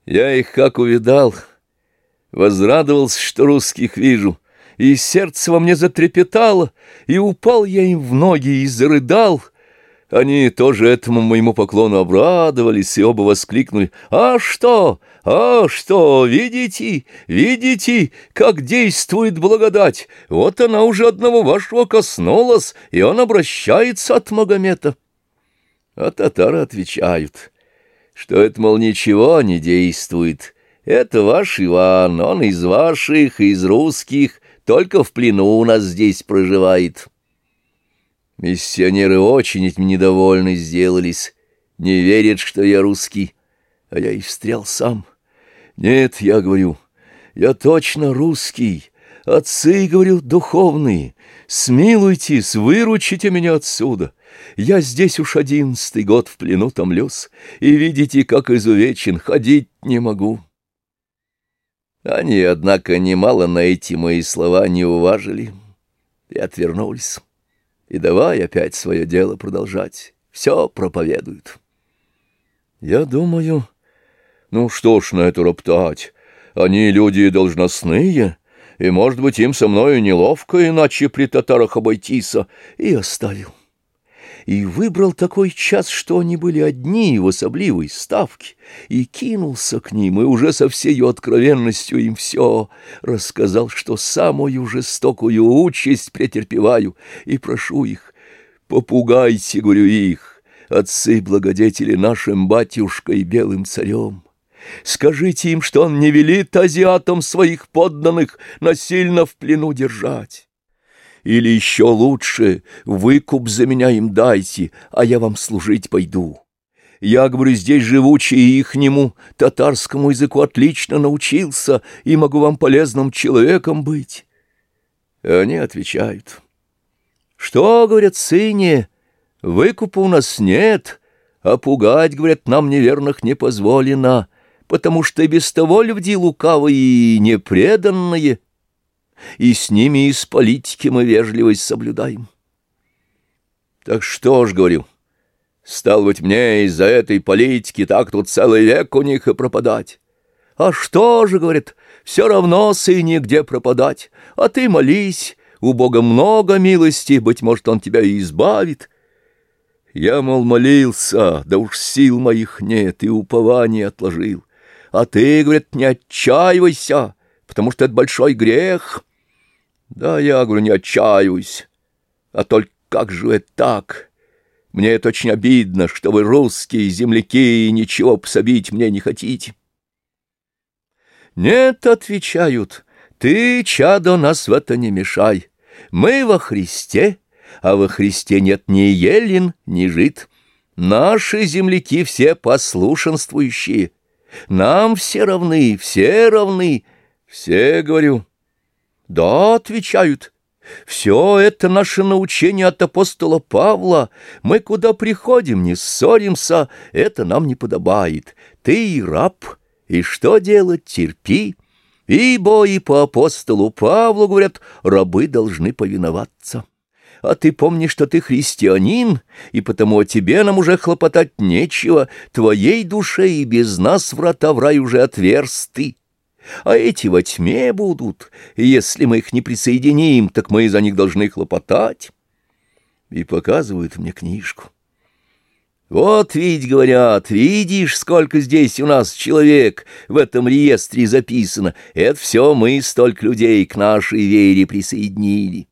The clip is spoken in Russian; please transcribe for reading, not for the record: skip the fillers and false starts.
Я их как увидал, возрадовался, что русских вижу, и сердце во мне затрепетало, и упал я им в ноги и зарыдал. Они тоже этому моему поклону обрадовались и оба воскликнули: «А что? А что? Видите? Видите, как действует благодать? Вот она уже одного вашего коснулась, и он обращается от Магомета». А татары отвечают, что это, мол, ничего не действует. Это ваш Иван, он из ваших, из русских, только в плену у нас здесь проживает. Миссионеры очень этим недовольны сделались, не верят, что я русский, а я и встрял сам. Нет, я говорю, я точно русский, отцы, говорю, духовные, смилуйтесь, выручите меня отсюда. Я здесь уж 11-й год в плену томлюсь, и видите, как изувечен, ходить не могу. Они, однако, немало на эти мои слова не уважили и отвернулись. И давай опять свое дело продолжать. Все проповедуют. Я думаю, ну что ж на это роптать? Они люди должностные, и, может быть, им со мною неловко иначе при татарах обойтись, и оставил. И выбрал такой час, что они были одни в особливой ставке, и кинулся к ним, и уже со всею откровенностью им все рассказал, что самую жестокую участь претерпеваю, и прошу их: попугайте, говорю, их, отцы-благодетели, нашим батюшкой белым царем. Скажите им, что он не велит азиатам своих подданных насильно в плену держать. Или еще лучше, выкуп за меня им дайте, а я вам служить пойду. Я, говорю, здесь живучий, и ихнему татарскому языку отлично научился, и могу вам полезным человеком быть. Они отвечают: что, говорят, сыне, выкупа у нас нет, а пугать, говорят, нам неверных не позволено, потому что без того люди лукавые и непреданные, и с ними из политики мы вежливость соблюдаем. Так что ж, говорю, стало быть, мне из-за этой политики так тут целый век у них и пропадать. А что же, говорит, все равно, сыне, где пропадать, а ты молись, у Бога много милости, быть может, он тебя и избавит. Я, мол, молился, да уж сил моих нет, и упование отложил. А ты, говорит, не отчаивайся, потому что это большой грех. Да, я, говорю, не отчаиваюсь, а только как же это так? Мне это очень обидно, что вы, русские земляки, ничего пособить мне не хотите. Нет, отвечают, ты, чадо, нас в это не мешай. Мы во Христе, а во Христе нет ни еллин, ни жид. Наши земляки все послушенствующие. Нам все равны, все равны. Все, говорю. Да, отвечают, все это наше научение от апостола Павла. Мы куда приходим, не ссоримся, это нам не подобает. Ты и раб, и что делать, терпи. Ибо и по апостолу Павлу, говорят, рабы должны повиноваться. А ты помни, что ты христианин, и потому о тебе нам уже хлопотать нечего, твоей душе и без нас врата в рай уже отверсты. А эти во тьме будут, и если мы их не присоединим, так мы за них должны хлопотать. И показывают мне книжку. Вот ведь, говорят, видишь, сколько здесь у нас человек в этом реестре записано. Это все мы столько людей к нашей вере присоединили.